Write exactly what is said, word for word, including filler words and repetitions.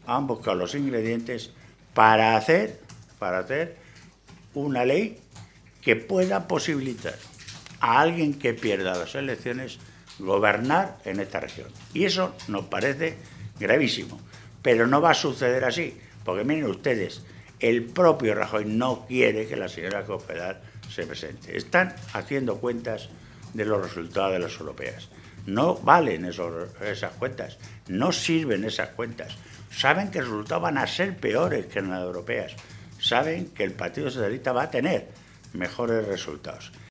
han buscado los ingredientes para hacer, para hacer una ley que pueda posibilitar a alguien que pierda las elecciones gobernar en esta región. Y eso nos parece gravísimo. Pero no va a suceder así, porque miren ustedes, el propio Rajoy no quiere que la señora Cospedal se presente. Están haciendo cuentas de los resultados de las europeas. No valen esos, esas cuentas, no sirven esas cuentas. Saben que los resultados van a ser peores que en las europeas. Saben que el Partido Socialista va a tener mejores resultados.